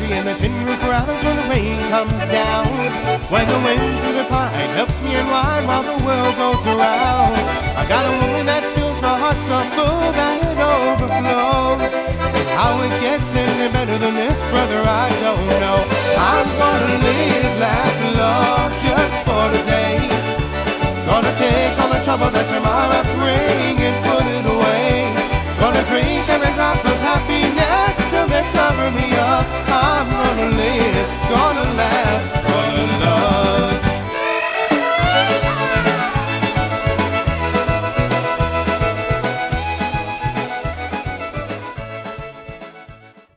me in the tin roof rattles when the rain comes down. When the wind through the pine helps me unwind while the world goes around. I got a woman that fills my heart so full that it overflows. And how it gets any better than this, brother, I don't know. I'm gonna live, laugh, love just for today. Gonna take all the trouble that tomorrow bring and put it away. Gonna drink every drop